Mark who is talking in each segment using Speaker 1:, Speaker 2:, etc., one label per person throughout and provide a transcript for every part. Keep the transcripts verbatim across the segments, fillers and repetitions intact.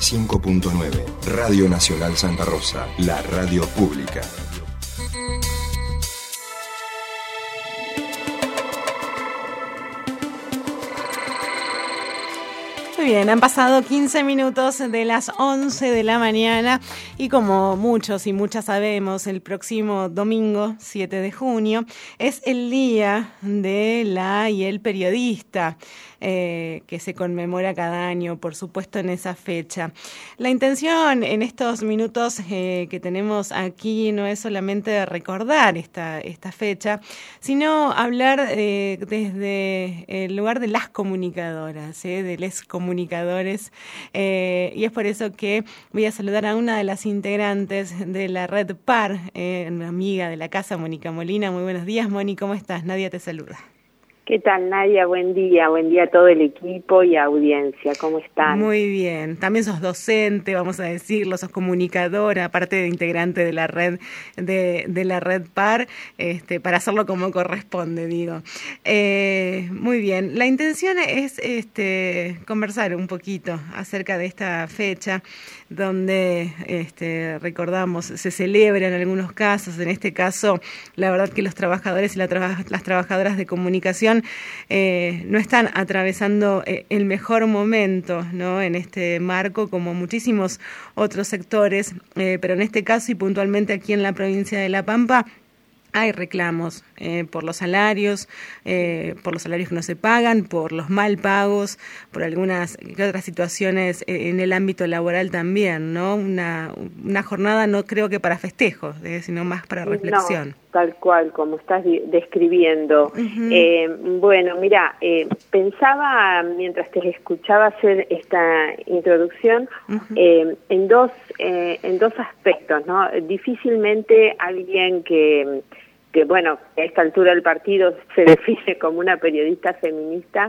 Speaker 1: cinco punto nueve. Radio Nacional Santa Rosa, la radio pública.
Speaker 2: Muy bien, han pasado quince minutos de las once de la mañana y como muchos y muchas sabemos, el próximo domingo, siete de junio, es el Día de la y el Periodista, eh, que se conmemora cada año, por supuesto, en esa fecha. La intención en estos minutos eh, que tenemos aquí no es solamente recordar esta, esta fecha, sino hablar eh, desde el lugar de las comunicadoras, eh, de les comunicadores. comunicadores eh, y es por eso que voy a saludar a una de las integrantes de la Red Par, eh, una amiga de la casa, Mónica Molina. Muy buenos días, Moni, ¿cómo estás? Nadia te saluda.
Speaker 3: ¿Qué tal, Nadia? Buen día, buen día a todo el equipo y audiencia, ¿cómo están?
Speaker 2: Muy bien, también sos docente, vamos a decirlo, sos comunicadora, aparte de integrante de la red de, de la Red Par, este, para hacerlo como corresponde, digo. Eh, muy bien, la intención es este, conversar un poquito acerca de esta fecha, donde este, recordamos, se celebra en algunos casos, en este caso, la verdad que los trabajadores y la tra- las trabajadoras de comunicación Eh, no están atravesando eh, el mejor momento, ¿no?, en este marco, como muchísimos otros sectores, eh, pero en este caso y puntualmente aquí en la provincia de La Pampa, hay reclamos eh, por los salarios, eh, por los salarios que no se pagan, por los mal pagos, por algunas otras situaciones eh, en el ámbito laboral también, ¿no? Una, una jornada no creo que para festejos, eh, sino más para reflexión.
Speaker 3: No, tal cual, como estás describiendo. Uh-huh. Eh, bueno, mira, eh, pensaba mientras te escuchaba hacer esta introducción uh-huh. eh, en dos eh, en dos aspectos, ¿no? Difícilmente alguien que que bueno, a esta altura del partido se define como una periodista feminista,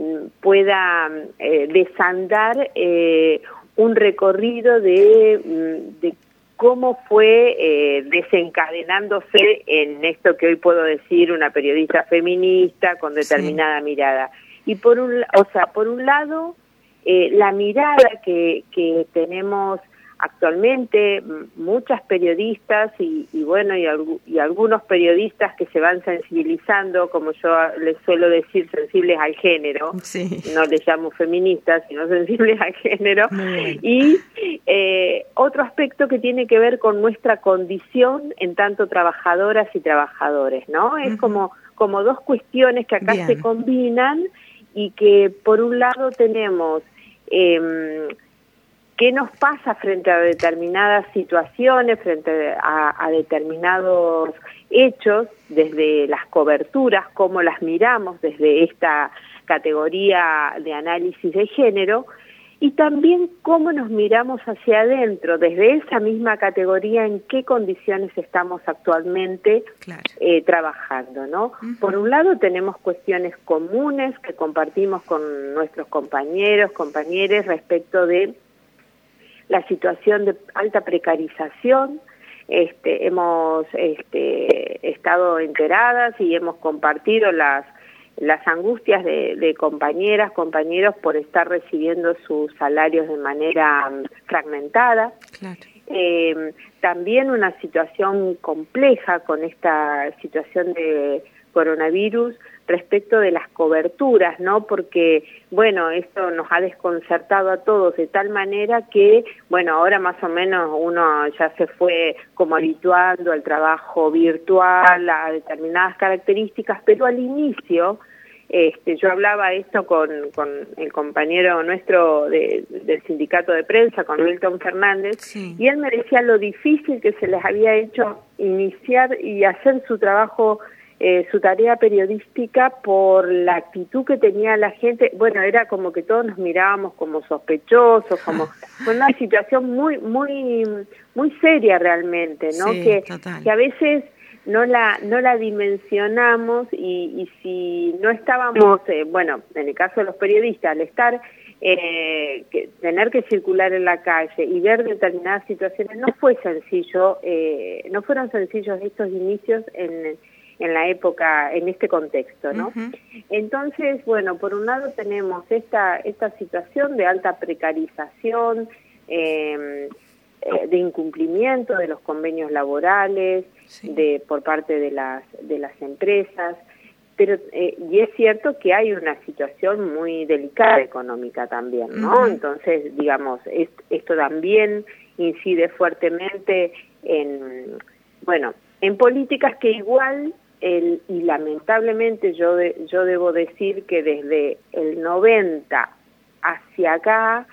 Speaker 3: pueda eh, desandar eh, un recorrido de, de cómo fue eh, desencadenándose en esto que hoy puedo decir una periodista feminista con determinada sí. mirada. Y por un, o sea, por un lado, eh, la mirada que, que tenemos actualmente muchas periodistas y, y bueno y, y algunos periodistas que se van sensibilizando, como yo les suelo decir, sensibles al género, sí. no les llamo feministas, sino sensibles al género, y eh, otro aspecto que tiene que ver con nuestra condición en tanto trabajadoras y trabajadores, ¿no? Es uh-huh. como, como dos cuestiones que acá Bien. se combinan y que por un lado tenemos eh, ¿qué nos pasa frente a determinadas situaciones, frente a, a determinados hechos, desde las coberturas, cómo las miramos desde esta categoría de análisis de género, y también cómo nos miramos hacia adentro, desde esa misma categoría, en qué condiciones estamos actualmente claro. eh, trabajando, ¿no? Uh-huh. Por un lado tenemos cuestiones comunes que compartimos con nuestros compañeros, compañeras respecto de la situación de alta precarización. Este, hemos este, estado enteradas y hemos compartido las las angustias de, de compañeras, compañeros por estar recibiendo sus salarios de manera um, fragmentada. Claro. Eh, también una situación compleja con esta situación de coronavirus respecto de las coberturas, ¿no? Porque, bueno, esto nos ha desconcertado a todos de tal manera que, bueno, ahora más o menos uno ya se fue como habituando al trabajo virtual, a determinadas características, pero al inicio, este, yo hablaba esto con, con el compañero nuestro de, del sindicato de prensa, con Milton Fernández, sí. y él me decía lo difícil que se les había hecho iniciar y hacer su trabajo, Eh, su tarea periodística por la actitud que tenía la gente. Bueno, era como que todos nos mirábamos como sospechosos, como con una situación muy muy muy seria realmente, ¿no? Sí, que, que a veces no la no la dimensionamos y, y si no estábamos, eh, bueno, en el caso de los periodistas, al estar eh, que, tener que circular en la calle y ver determinadas situaciones, no fue sencillo, eh, no fueron sencillos estos inicios en en la época, en este contexto, ¿no? Uh-huh. Entonces, bueno, por un lado tenemos esta esta situación de alta precarización, eh, eh, de incumplimiento de los convenios laborales, sí. de por parte de las de las empresas, pero eh, y es cierto que hay una situación muy delicada económica también, ¿no? Uh-huh. Entonces, digamos, es, esto también incide fuertemente en, bueno, en políticas que igual, el, y lamentablemente yo, de, yo debo decir que desde el noventa hacia acá,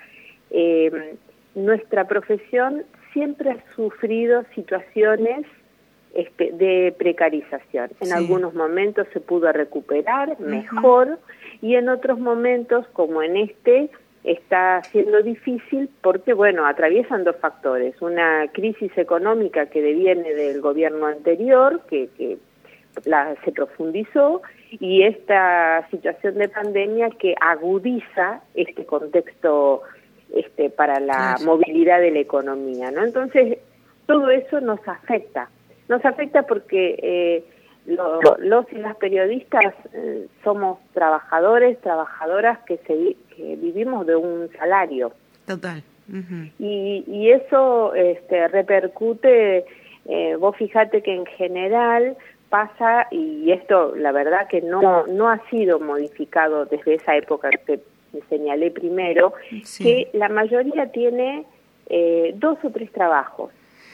Speaker 3: eh, nuestra profesión siempre ha sufrido situaciones este, de precarización. En sí. algunos momentos se pudo recuperar mejor, uh-huh. y en otros momentos, como en este, está siendo difícil porque, bueno, atraviesan dos factores. Una crisis económica que deviene del gobierno anterior, que, que la, se profundizó, y esta situación de pandemia que agudiza este contexto este, para la claro. movilidad de la economía, ¿no? Entonces, todo eso nos afecta. Nos afecta porque eh, lo, los y las periodistas eh, somos trabajadores, trabajadoras que, se, que vivimos de un salario.
Speaker 2: Total. Uh-huh.
Speaker 3: Y, y eso este, repercute, eh, vos fíjate que en general pasa, y esto la verdad que no, no ha sido modificado desde esa época que señalé primero, sí. que la mayoría tiene eh, dos o tres trabajos.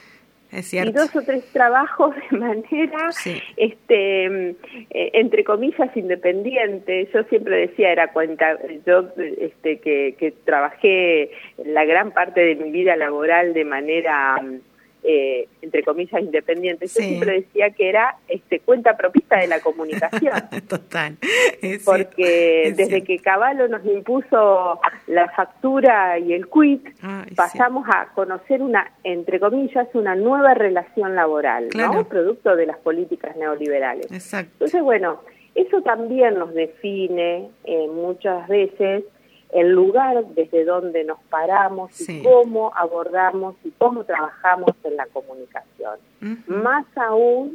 Speaker 2: Es cierto.
Speaker 3: Y dos o tres trabajos de manera, sí. este, eh, entre comillas, independiente. Yo siempre decía, era cuenta, yo este, que, que trabajé la gran parte de mi vida laboral de manera, eh, entre comillas, independiente. Yo sí. siempre decía que era este, cuenta propista de la comunicación.
Speaker 2: Total. Es
Speaker 3: Porque
Speaker 2: es
Speaker 3: desde
Speaker 2: cierto.
Speaker 3: que Cavallo nos impuso la factura y el quit, Ay, pasamos sí. a conocer una, entre comillas, una nueva relación laboral, claro. ¿no? Producto de las políticas neoliberales.
Speaker 2: Exacto.
Speaker 3: Entonces, bueno, eso también nos define eh, muchas veces el lugar desde donde nos paramos sí. y cómo abordamos y cómo trabajamos en la comunicación. Uh-huh. Más aún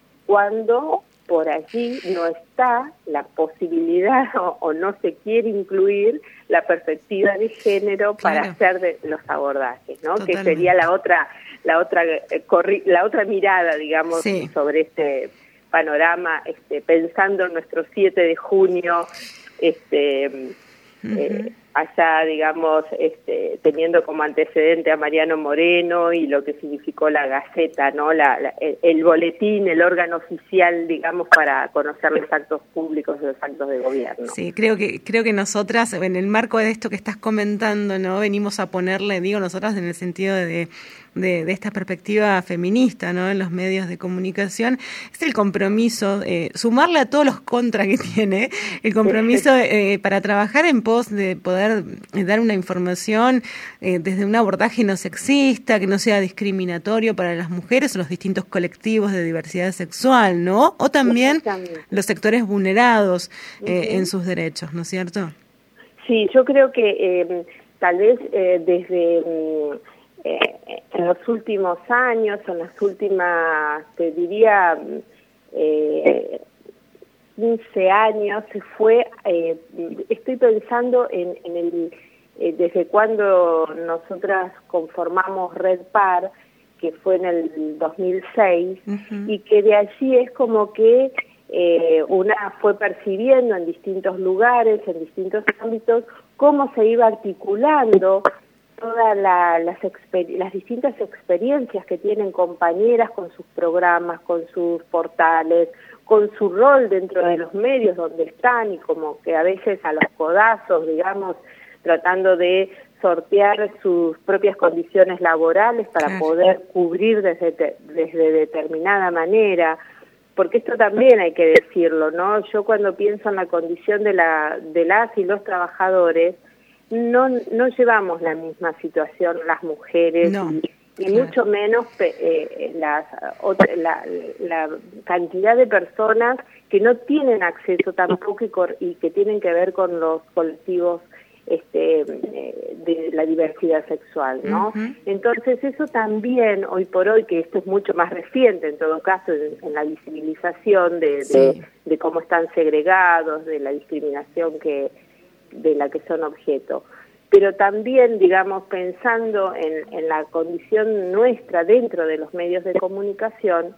Speaker 3: cuando por allí no está la posibilidad o, o no se quiere incluir la perspectiva de género claro. para hacer de los abordajes, ¿no? Totalmente. Que sería la otra la otra eh, corri- la otra mirada, digamos, sí. sobre este panorama, este, pensando en nuestro siete de junio, este uh-huh. eh, allá, digamos, este, teniendo como antecedente a Mariano Moreno y lo que significó la Gaceta, ¿no? La, la, el, el boletín, el órgano oficial, digamos, para conocer los actos públicos y los actos de gobierno.
Speaker 2: Sí, creo que creo que nosotras, en el marco de esto que estás comentando, ¿no? Venimos a ponerle, digo nosotras en el sentido de De, de esta perspectiva feminista, ¿no? En los medios de comunicación, es el compromiso, eh, sumarle a todos los contras que tiene, el compromiso eh, para trabajar en pos de poder eh, dar una información eh, desde un abordaje no sexista, que no sea discriminatorio para las mujeres o los distintos colectivos de diversidad sexual, ¿no? O también los sectores vulnerados eh, uh-huh. en sus derechos, ¿no es cierto?
Speaker 3: Sí, yo creo que eh, tal vez eh, desde... Eh, en los últimos años, en las últimas, te diría, eh, quince años, se fue, eh, estoy pensando en, en el, eh, desde cuando nosotras conformamos Red Par, que fue en el dos mil seis, uh-huh. y que de allí es como que eh, una fue percibiendo en distintos lugares, en distintos ámbitos, cómo se iba articulando todas la, las, exper- las distintas experiencias que tienen compañeras con sus programas, con sus portales, con su rol dentro de los medios donde están y como que a veces a los codazos, digamos, tratando de sortear sus propias condiciones laborales para claro. poder cubrir desde, te- desde determinada manera. Porque esto también hay que decirlo, ¿no? Yo cuando pienso en la condición de, la, de las y los trabajadores, No, no llevamos la misma situación las mujeres
Speaker 2: no,
Speaker 3: y, y
Speaker 2: claro.
Speaker 3: mucho menos eh, las, otra, la, la cantidad de personas que no tienen acceso tampoco y, cor, y que tienen que ver con los colectivos este, eh, de la diversidad sexual, ¿no? Uh-huh. Entonces eso también hoy por hoy, que esto es mucho más reciente en todo caso en, en la visibilización de, sí. de, de cómo están segregados, de la discriminación que de la que son objeto. pero también, digamos, pensando en, en la condición nuestra dentro de los medios de comunicación,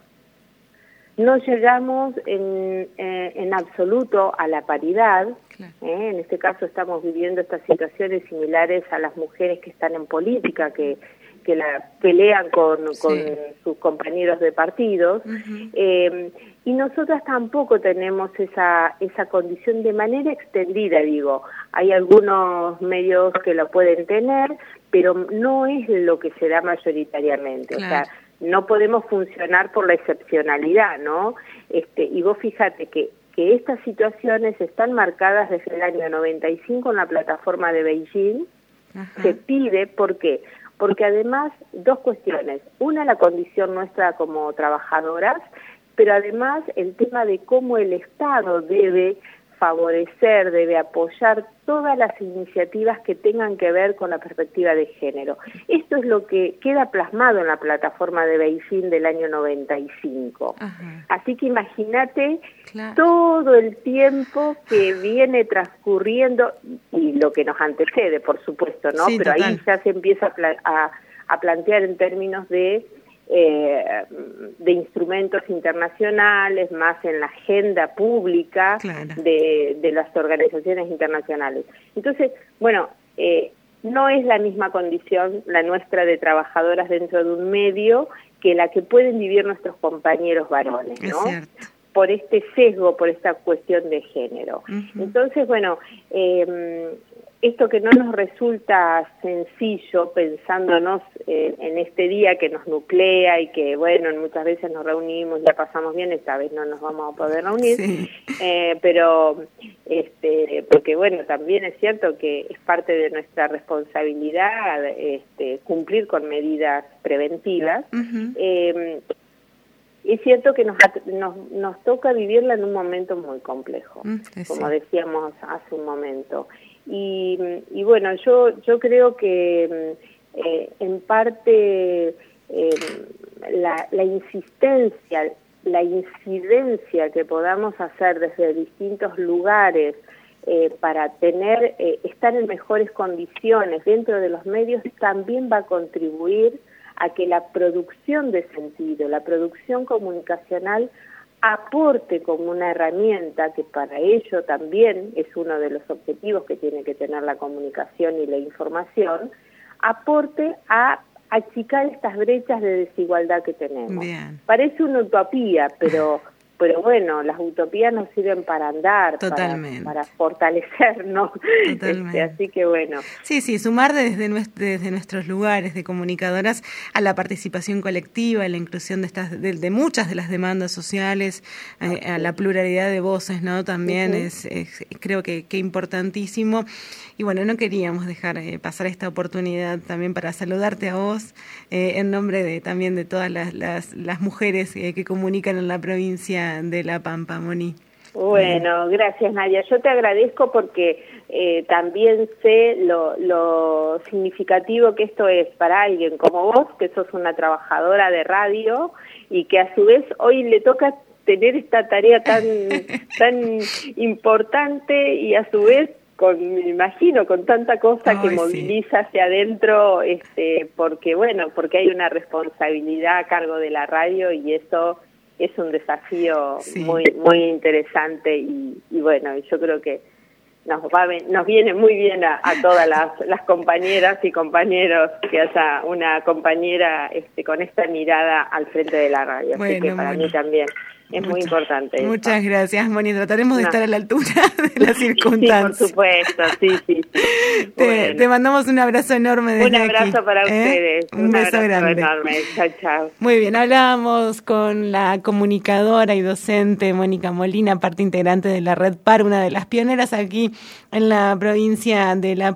Speaker 3: no llegamos en, eh, en absoluto a la paridad. Claro. ¿eh? En este caso estamos viviendo estas situaciones similares a las mujeres que están en política, que que la pelean con, sí. con sus compañeros de partidos, uh-huh. eh, y nosotras tampoco tenemos esa esa condición de manera extendida, digo. Hay algunos medios que lo pueden tener, pero no es lo que se da mayoritariamente. Claro. O sea, no podemos funcionar por la excepcionalidad, ¿no? Este, y vos fíjate que, que estas situaciones están marcadas desde el año noventa y cinco en la plataforma de Beijing. Uh-huh. Se pide, ¿por qué? Porque además, dos cuestiones. Una, la condición nuestra como trabajadoras, pero además el tema de cómo el Estado debe favorecer, debe apoyar todas las iniciativas que tengan que ver con la perspectiva de género. Esto es lo que queda plasmado en la plataforma de Beijing del año noventa y cinco. Ajá. Así que imagínate claro. todo el tiempo que viene transcurriendo y lo que nos antecede, por supuesto, ¿no? Sí, pero total. Ahí ya se empieza a, pla- a, a plantear en términos de Eh, de instrumentos internacionales, más en la agenda pública claro. de, de las organizaciones internacionales. Entonces, bueno, eh, no es la misma condición la nuestra de trabajadoras dentro de un medio que la que pueden vivir nuestros compañeros varones, ¿no? Por este sesgo, por esta cuestión de género. Uh-huh. Entonces, bueno, eh, esto que no nos resulta sencillo, pensándonos eh, en este día que nos nuclea y que, bueno, muchas veces nos reunimos, la pasamos bien, esta vez no nos vamos a poder reunir, sí. eh, pero, este, porque, bueno, también es cierto que es parte de nuestra responsabilidad este, cumplir con medidas preventivas. Uh-huh. eh, Es cierto que nos, nos nos toca vivirla en un momento muy complejo, mm, como decíamos hace un momento. Y, y bueno, yo yo creo que eh, en parte eh, la, la insistencia, la incidencia que podamos hacer desde distintos lugares eh, para tener eh, estar en mejores condiciones dentro de los medios también va a contribuir a que la producción de sentido, la producción comunicacional aporte como una herramienta, que para ello también es uno de los objetivos que tiene que tener la comunicación y la información, aporte a achicar estas brechas de desigualdad que tenemos. Bien. Parece una utopía, pero... Pero bueno, las utopías nos sirven para andar, Totalmente. para, para fortalecernos. Totalmente. Este, así que bueno.
Speaker 2: Sí, sí, sumar desde, nuestro, desde nuestros lugares de comunicadoras a la participación colectiva, a la inclusión de estas de, de muchas de las demandas sociales, a, a la pluralidad de voces, ¿no? También uh-huh. es, es creo que, que importantísimo. Y bueno, no queríamos dejar eh, pasar esta oportunidad también para saludarte a vos, eh, en nombre de también de todas las, las, las mujeres eh, que comunican en la provincia de La Pampa, Moni.
Speaker 3: Bueno, gracias, Nadia. Yo te agradezco porque eh, también sé lo, lo significativo que esto es para alguien como vos, que sos una trabajadora de radio y que a su vez hoy le toca tener esta tarea tan tan importante y a su vez con, me imagino, con tanta cosa Ay, que moviliza sí. hacia adentro, este, porque bueno, porque hay una responsabilidad a cargo de la radio y eso es un desafío sí. muy muy interesante y, y bueno, yo creo que nos va nos viene muy bien a, a todas las, las compañeras y compañeros que haya una compañera este, con esta mirada al frente de la radio, bueno, así que para bueno. mí también es Mucha, muy importante.
Speaker 2: Muchas eso. gracias, Moni. Trataremos de no. estar a la altura de las circunstancias.
Speaker 3: Sí, por supuesto, sí, sí. sí.
Speaker 2: Te,
Speaker 3: bueno.
Speaker 2: te mandamos un abrazo enorme desde
Speaker 3: Un abrazo
Speaker 2: aquí,
Speaker 3: para
Speaker 2: ¿eh?
Speaker 3: ustedes.
Speaker 2: Un,
Speaker 3: un
Speaker 2: beso
Speaker 3: abrazo
Speaker 2: grande.
Speaker 3: enorme. Chao, chao.
Speaker 2: Muy bien, hablábamos con la comunicadora y docente Mónica Molina, parte integrante de la Red Par, una de las pioneras aquí en la provincia de La